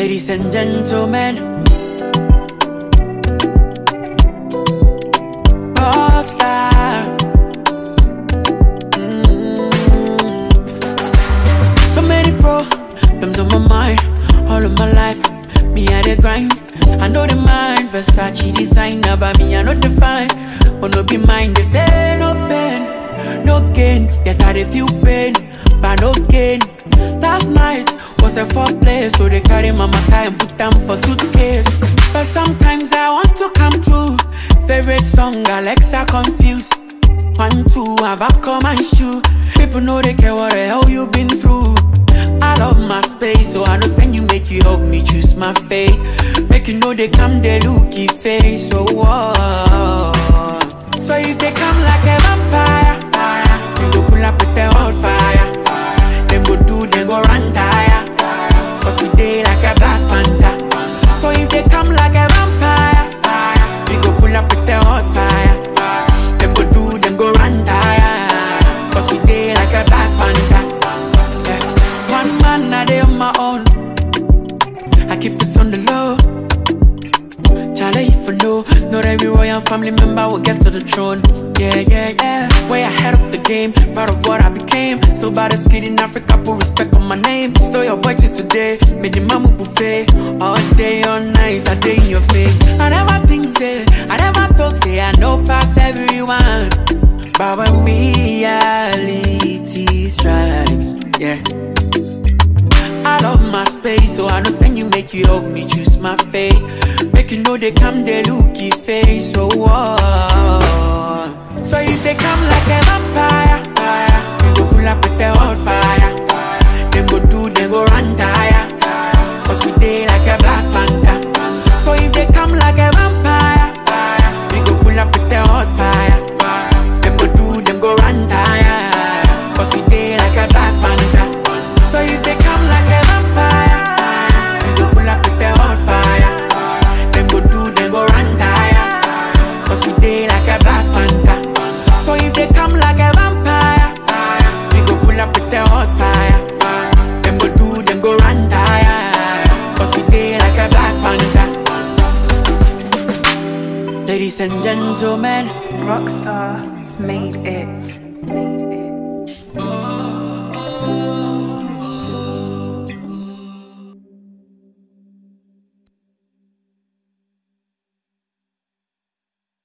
Ladies and gentlemen, rockstar. So many problems on my mind, all of my life. Me I dey grind, I know the mind. Versace designer, but me I know the fine. Oh no be mine, they say no pain, no gain. Yet I dey feel pain, but no gain. Last night was a foreplay, so they carry mama tie and put them for suitcase. But sometimes I want to come true. Favorite song, Alexa confused. 1, 2, have I come my shoe? People know they care what the hell you been through. I love my space, so I know send you, make you help me choose my faith. Make you know they come, they looky face, so so if they come like a vampire, you go pull up with the hot fire. Them go do, them go run tire. Cause we day like a Black Panther. So if they come like a vampire, we go pull up with the hot fire. Them go do, them go run tire. Cause we day like a Black Panther. Yeah. One man, I day on my own. I keep it on the low. Charlie, if you know, not every royal family member will get to the throne. Yeah, yeah, yeah. Way ahead of the game, proud of what I became. Still by the skid in Africa, put respect on my name. Stole your boy till today, made the mamu buffet. All day, all night, I day in your face. I never think, say, I never thought, say, I know past everyone. But when reality strikes, yeah. I love my space, so I know send you, make you help me choose my fate. Make you know they come, they looky face, so so if they come like a vampire, we go pull up with the hot fire. Them go do, them go run tire. Cause we day like a Black Panther. So if they come like a vampire, we go pull up with the hot fire. Them go do, them go run tire. Cause we day like a Black Panther. So if they come like a vampire, we go pull up with the hot fire. Them go do, them go run tire. Cause we day like a Black Panther. So if they come like a vampire, we go pull up with the hot fire. Them go do, them go run tire. Cause we day like a Black Panther. Ladies and gentlemen, Rockstar made it.